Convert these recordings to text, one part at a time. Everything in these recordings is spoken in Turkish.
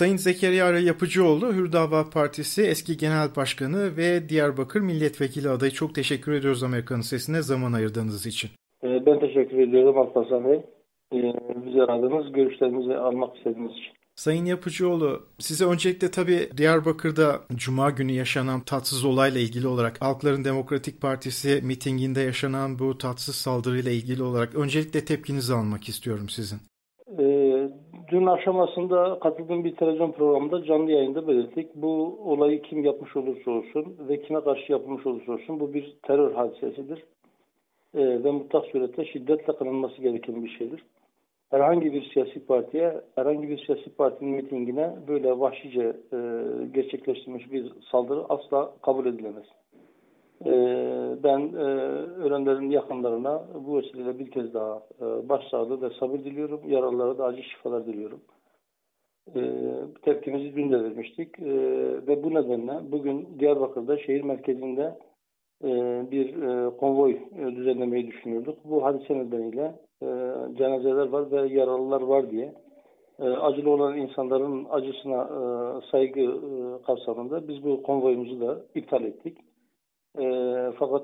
Sayın Zekeriya Yapıcıoğlu, Hürdava Partisi eski genel başkanı ve Diyarbakır milletvekili adayı. Çok teşekkür ediyoruz Amerika'nın Sesi'ne zaman ayırdığınız için. Ben teşekkür ediyorum Alparslan Bey. Bizi aradınız, görüşlerinizi almak istediğiniz için. Sayın Yapıcıoğlu, size öncelikle tabii Diyarbakır'da Cuma günü yaşanan tatsız olayla ilgili olarak Halkların Demokratik Partisi mitinginde yaşanan bu tatsız saldırıyla ilgili olarak öncelikle tepkinizi almak istiyorum sizin. Dün akşamasında katıldığım bir televizyon programında canlı yayında belirttik. Bu olayı kim yapmış olursa olsun ve kime karşı yapılmış olursa olsun bu bir terör hadisesidir. Ve mutlak surette şiddetle kınanması gereken bir şeydir. Herhangi bir siyasi partiye, herhangi bir siyasi partinin mitingine böyle vahşice gerçekleştirilmiş bir saldırı asla kabul edilemez. Ben ölenlerin yakınlarına bu vesileyle bir kez daha başsağlığı ve sabır diliyorum. Yaralılara da acil şifalar diliyorum. Tepkimizi dün de vermiştik. Ve bu nedenle bugün Diyarbakır'da şehir merkezinde bir konvoy düzenlemeyi düşünüyorduk. Bu hadise nedeniyle cenazeler var ve yaralılar var diye acılı olan insanların acısına saygı kapsamında biz bu konvoyumuzu da iptal ettik. Fakat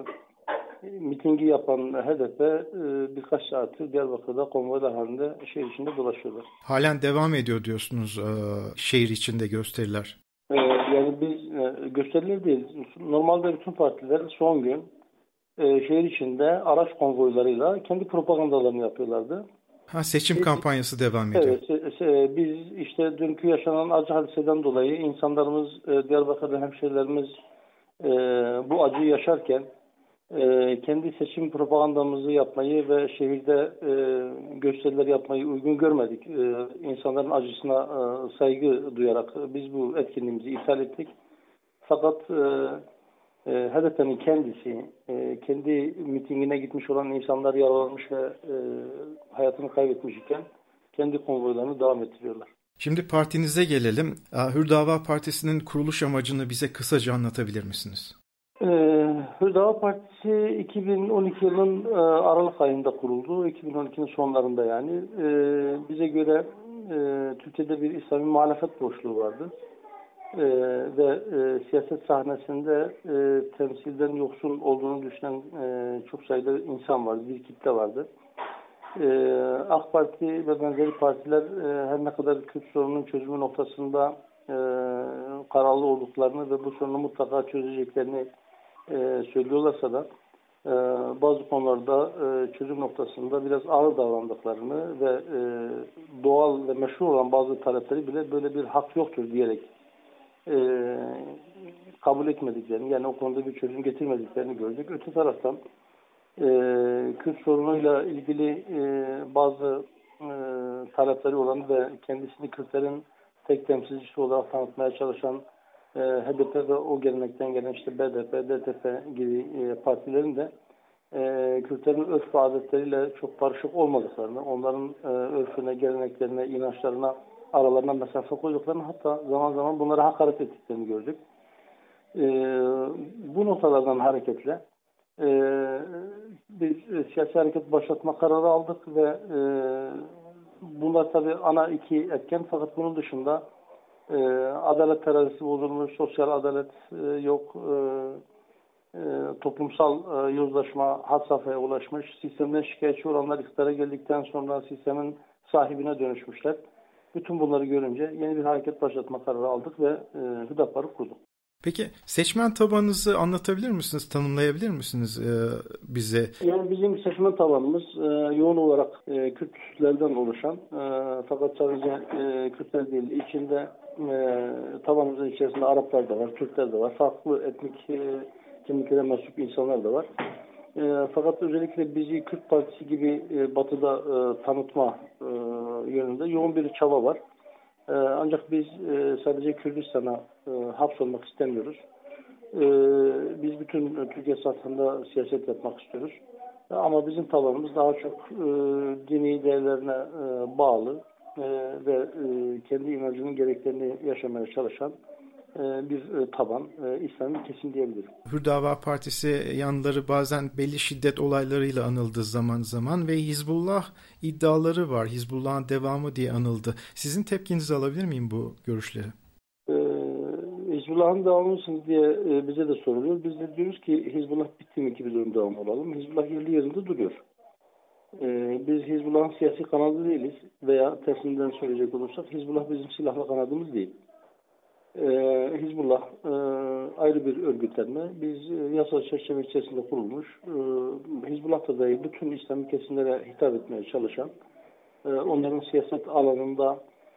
mitingi yapan HDP birkaç saattir Diyarbakır'da konvoylar halinde şehir içinde dolaşıyorlar. Halen devam ediyor diyorsunuz şehir içinde gösteriler. Yani biz gösteriler değil. Normalde bütün partiler son gün şehir içinde araç konvoylarıyla kendi propagandalarını yapıyorlardı. Seçim kampanyası devam ediyor. Evet, biz işte dünkü yaşanan acı hadiseden dolayı insanlarımız, Diyarbakır'da hemşehrilerimiz bu acıyı yaşarken kendi seçim propagandamızı yapmayı ve şehirde gösteriler yapmayı uygun görmedik. İnsanların acısına saygı duyarak biz bu etkinliğimizi iptal ettik. Fakat HDP'nin kendisi, kendi mitingine gitmiş olan insanlar yaralanmış ve hayatını kaybetmiş iken kendi konvoylarını devam ettiriyorlar. Şimdi partinize gelelim. Hürdava Partisi'nin kuruluş amacını bize kısaca anlatabilir misiniz? Hürdava Partisi 2012 yılının Aralık ayında kuruldu. 2012'nin sonlarında yani. Bize göre Türkiye'de bir İslami muhalefet boşluğu vardı. Ve siyaset sahnesinde temsilden yoksun olduğunu düşünen çok sayıda insan vardı, bir kitle vardı. AK Parti ve benzeri partiler her ne kadar Kürt sorununun çözümü noktasında kararlı olduklarını ve bu sorunu mutlaka çözeceklerini söylüyorlarsa da bazı konularda çözüm noktasında biraz ağır davrandıklarını ve doğal ve meşru olan bazı talepleri bile böyle bir hak yoktur diyerek kabul etmediklerini, yani o konuda bir çözüm getirmediklerini gördük. Öte taraftan Kürt sorunuyla ilgili bazı talepleri olan ve kendisini Kürtlerin tek temsilcisi olarak tanıtmaya çalışan HDP ve o gelenekten gelen işte BDP, DTP gibi partilerin de Kürtlerin örf ve adetleriyle çok barışık olmadıklarını, onların örfüne, geleneklerine, inançlarına aralarına mesafe koyduklarını, hatta zaman zaman bunlara hakaret ettiklerini gördük. Bu noktalardan hareketle bir siyasi hareket başlatma kararı aldık ve bunlar tabii ana iki etken, fakat bunun dışında adalet terazisi bozulmuş, sosyal adalet yok, toplumsal yozlaşma had safhaya ulaşmış, sistemden şikayetçi olanlar iktidara geldikten sonra sistemin sahibine dönüşmüşler. Bütün bunları görünce yeni bir hareket başlatma kararı aldık ve Hüdapar'ı kurduk. Peki seçmen tabanınızı anlatabilir misiniz, tanımlayabilir misiniz bize? Yani bizim seçmen tabanımız yoğun olarak Kürtlerden oluşan, fakat sadece Kürtler değil, içinde tabanımızın içerisinde Araplar da var, Türkler de var, farklı etnik kimliklere mensup insanlar da var. Fakat özellikle bizi Kürt Partisi gibi Batı'da tanıtma yönünde yoğun bir çaba var. Ancak biz sadece Kürdistan'a hapsolmak istemiyoruz. Biz bütün Türkiye sathında siyaset yapmak istiyoruz. Ama bizim tabanımız daha çok dini değerlerine bağlı ve kendi inancının gereklerini yaşamaya çalışan bir taban, İslami kesim diyebilirim. Hür Partisi yanları bazen belli şiddet olaylarıyla anıldı zaman zaman ve Hizbullah iddiaları var. Hizbullah'ın devamı diye anıldı. Sizin tepkinizi alabilir miyim bu görüşlere? Hizbullah'ın devamı mısınız diye bize de soruluyor. Biz de diyoruz ki Hizbullah bitti mi ki biz onun devamı olalım. Hizbullah yerinde duruyor. Biz Hizbullah'ın siyasi kanadı değiliz veya tersinden söyleyecek olursak Hizbullah bizim silahlı kanadımız değil. Hizbullah ayrı bir örgütlenme. Biz yasal çerçeve içerisinde kurulmuş. Hizbullah'ta dahi bütün İslami kesimlere hitap etmeye çalışan, onların siyaset alanında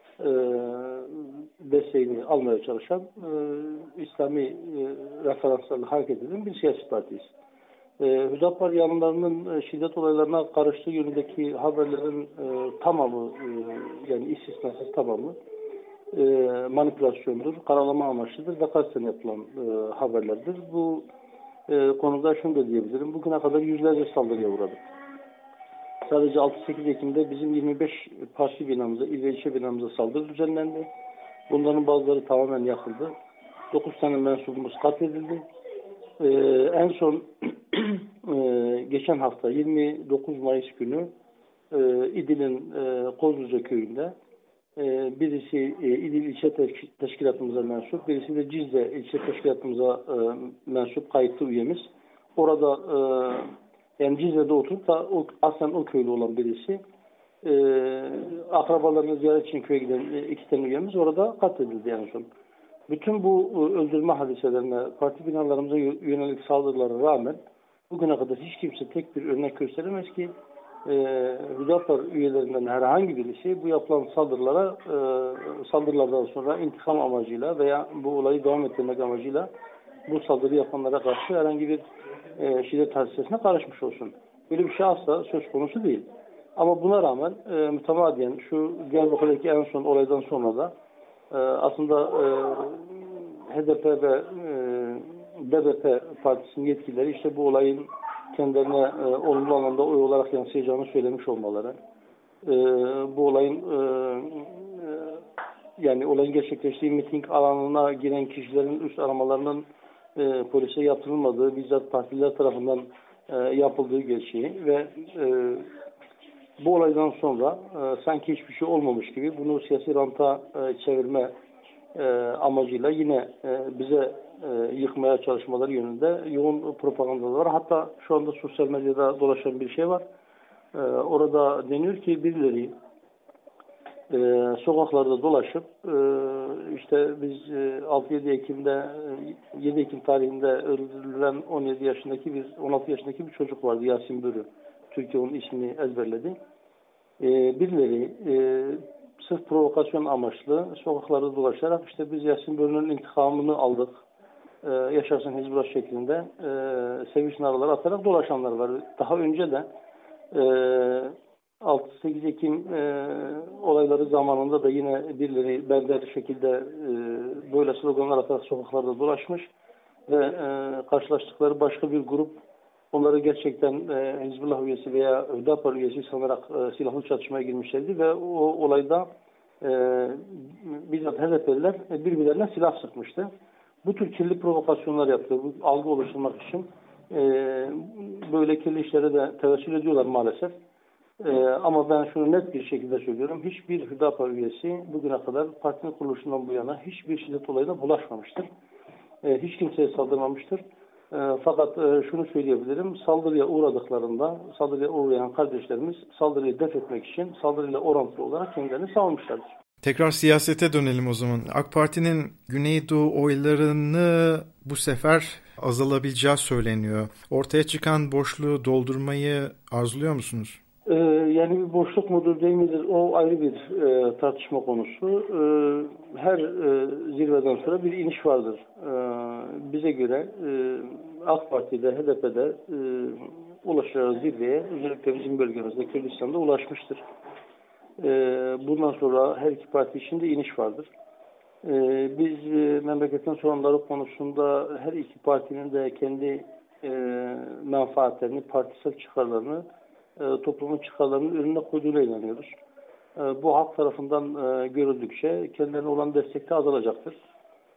desteğini almaya çalışan İslami referanslarla hareket eden bir siyasi partiyiz. Hüdapar yanlarının şiddet olaylarına karıştığı yönündeki haberlerin tamamı, yani istisnasız tamamı manipülasyondur, karalama amaçlıdır ve kasten yapılan haberlerdir. Bu konuda şunu da diyebilirim. Bugüne kadar yüzlerce saldırıya uğradık. Sadece 6-8 Ekim'de bizim 25 parti binamıza, il ve ilçe binamıza saldırı düzenlendi. Bunların bazıları tamamen yakıldı. 9 tane mensubumuz katledildi. En son geçen hafta 29 Mayıs günü İdil'in Kozluca köyünde birisi İdil ilçe teşkilatımıza mensup, birisi de Cizre ilçe teşkilatımıza mensup kayıtlı üyemiz. Orada yani Cizre'de oturup da aslen o köylü olan birisi akrabalarını ziyaret için köye giden 2 tane üyemiz orada katledildi en son. Bütün bu öldürme hadiselerine, parti binalarımıza yönelik saldırılara rağmen bugüne kadar hiç kimse tek bir örnek gösteremez ki Hüdapar üyelerinden herhangi birisi bu yapılan saldırılardan sonra intikam amacıyla veya bu olayı devam ettirmek amacıyla bu saldırı yapanlara karşı herhangi bir şiddet hadisesine karışmış olsun. Böyle bir şey asla söz konusu değil. Ama buna rağmen mütemadiyen şu Diyarbakır'daki en son olaydan sonra da aslında HDP ve BDP partisinin yetkilileri işte bu olayın kendilerine olumlu anlamda oy olarak yansıyacağını söylemiş olmaları, bu olayın yani olayın gerçekleştiği miting alanına giren kişilerin üst aramalarının polise yatırılmadığı, bizzat partiler tarafından yapıldığı gerçeği ve bu olaydan sonra sanki hiçbir şey olmamış gibi bunu siyasi ranta çevirme amacıyla yine bize yıkmaya çalışmaları yönünde yoğun propagandalar var. Hatta şu anda sosyal medyada dolaşan bir şey var. Orada deniyor ki birileri sokaklarda dolaşıp işte biz 6-7 Ekim'de 7 Ekim tarihinde öldürülen 16 yaşındaki bir çocuk vardı, Yasin Börü. Türkiye onun ismini ezberledi. Birileri sırf provokasyon amaçlı sokaklarda dolaşarak işte biz Yasin Börü'nün intikamını aldık, yaşasın Hizbullah şeklinde sevinç naraları atarak dolaşanlar var. Daha önce de 6-8 Ekim olayları zamanında da yine birileri benzer şekilde böyle sloganlar atarak sokaklarda dolaşmış ve karşılaştıkları başka bir grup onları gerçekten Hizbullah üyesi veya Hüdapar üyesi sanarak silahlı çatışmaya girmişlerdi ve o olayda bizzat HDP'liler birbirlerine silah sıkmıştı. Bu tür kirli provokasyonlar yaptı. Bu algı oluşturmak için böyle kirli işlere de tevessül ediyorlar maalesef. Ama ben şunu net bir şekilde söylüyorum. Hiçbir Hüdapar üyesi bugüne kadar partinin kuruluşundan bu yana hiçbir şiddet olayına bulaşmamıştır. Hiç kimseye saldırmamıştır. Fakat şunu söyleyebilirim. Saldırıya uğradıklarında saldırıya uğrayan kardeşlerimiz saldırıyı def etmek için saldırıyla orantılı olarak kendilerini savunmuşlardır. Tekrar siyasete dönelim o zaman. AK Parti'nin Güneydoğu oylarını bu sefer azalabileceği söyleniyor. Ortaya çıkan boşluğu doldurmayı arzuluyor musunuz? Yani bir boşluk mudur değil midir o ayrı bir tartışma konusu. Her zirveden sonra bir iniş vardır. Bize göre AK Parti'de, HDP'de ulaşacağı zirveye özellikle bizim bölgemizde Kürdistan'da ulaşmıştır. Bundan sonra her iki parti içinde iniş vardır. Biz memleketin sorunları konusunda her iki partinin de kendi menfaatlerini, partisel çıkarlarını toplumun çıkarlarının önüne koyduğuna inanıyoruz. Bu halk tarafından görüldükçe kendilerine olan destek de azalacaktır.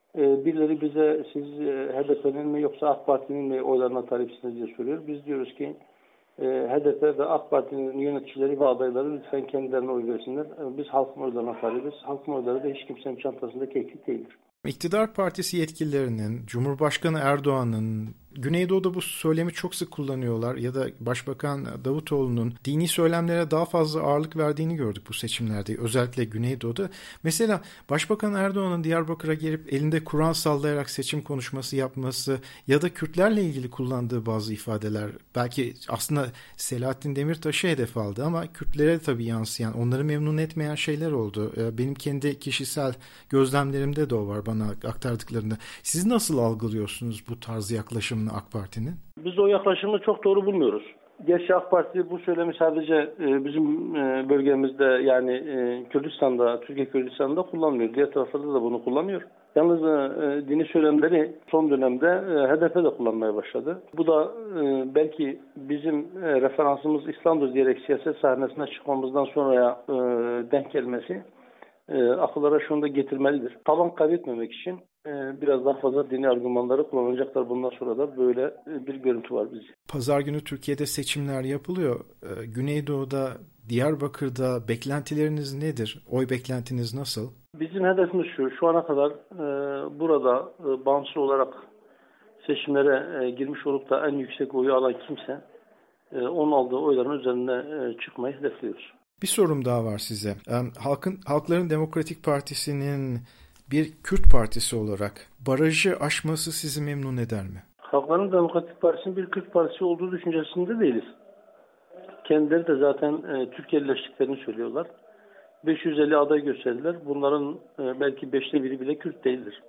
Birileri bize siz HDP'nin mi yoksa AK Parti'nin mi oylarına talipsiniz diye soruyor. Biz diyoruz ki HDP ve AK Parti'nin yöneticileri ve adayları lütfen kendilerine oy versinler. Biz halkın oylarına talibiz. Halkın oyları da hiç kimsenin çantasında keklik değildir. İktidar partisi yetkililerinin, Cumhurbaşkanı Erdoğan'ın, Güneydoğu'da bu söylemi çok sık kullanıyorlar ya da Başbakan Davutoğlu'nun dini söylemlere daha fazla ağırlık verdiğini gördük bu seçimlerde, özellikle Güneydoğu'da. Mesela Başbakan Erdoğan'ın Diyarbakır'a gelip elinde Kur'an sallayarak seçim konuşması yapması ya da Kürtlerle ilgili kullandığı bazı ifadeler, belki aslında Selahattin Demirtaş'ı hedef aldı ama Kürtlere tabii yansıyan, onları memnun etmeyen şeyler oldu. Benim kendi kişisel gözlemlerimde de o var bana aktardıklarında. Siz nasıl algılıyorsunuz bu tarz yaklaşımını AK Parti'nin? Biz o yaklaşımı çok doğru bulmuyoruz. Gerçi AK Parti bu söylemi sadece bizim bölgemizde yani Kürdistan'da, Türkiye Kürdistan'da kullanmıyor. Diğer taraflarda da bunu kullanıyor. Yalnız dini söylemleri son dönemde HDP de kullanmaya başladı. Bu da belki bizim referansımız İslam'dır diyerek siyaset sahnesine çıkmamızdan sonraya denk gelmesi akıllara şunu da getirmelidir. Taban kaybetmemek için biraz daha fazla dini argümanları kullanacaklar. Bundan sonra da böyle bir görüntü var bizce. Pazar günü Türkiye'de seçimler yapılıyor. Güneydoğu'da, Diyarbakır'da beklentileriniz nedir? Oy beklentiniz nasıl? Bizim hedefimiz şu ana kadar burada bağımsız olarak seçimlere girmiş olup da en yüksek oyu alan kimse onun aldığı oyların üzerine çıkmayı hedefliyoruz. Bir sorum daha var size. Halkların Demokratik Partisi'nin bir Kürt partisi olarak barajı aşması sizi memnun eder mi? Halkların Demokratik Partisi'nin bir Kürt partisi olduğu düşüncesinde değiliz. Kendileri de zaten Türkiye'lileştiklerini söylüyorlar. 550 aday gösterdiler. Bunların belki 5'te biri bile Kürt değildir.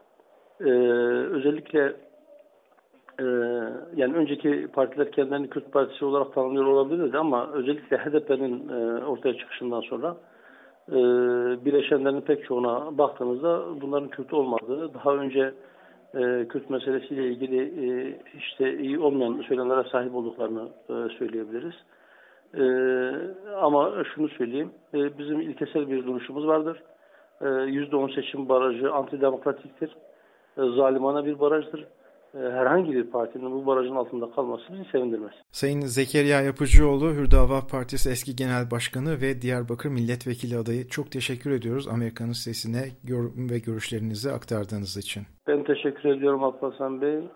Özellikle yani önceki partiler kendilerini Kürt partisi olarak tanımlıyor olabilirdi ama özellikle HDP'nin ortaya çıkışından sonra bileşenlerin pek çoğuna baktığınızda bunların Kürt olmadığı, daha önce Kürt meselesiyle ilgili işte iyi olmayan söylemlere sahip olduklarını söyleyebiliriz. Ama şunu söyleyeyim, bizim ilkesel bir duruşumuz vardır. %10 seçim barajı antidemokratiktir, zalimane bir barajdır. Herhangi bir partinin bu barajın altında kalması bizi sevindirmez. Sayın Zekeriya Yapıcıoğlu, Hürdava Partisi eski genel başkanı ve Diyarbakır milletvekili adayı, çok teşekkür ediyoruz Amerika'nın sesine ve görüşlerinizi aktardığınız için. Ben teşekkür ediyorum Alparslan Bey.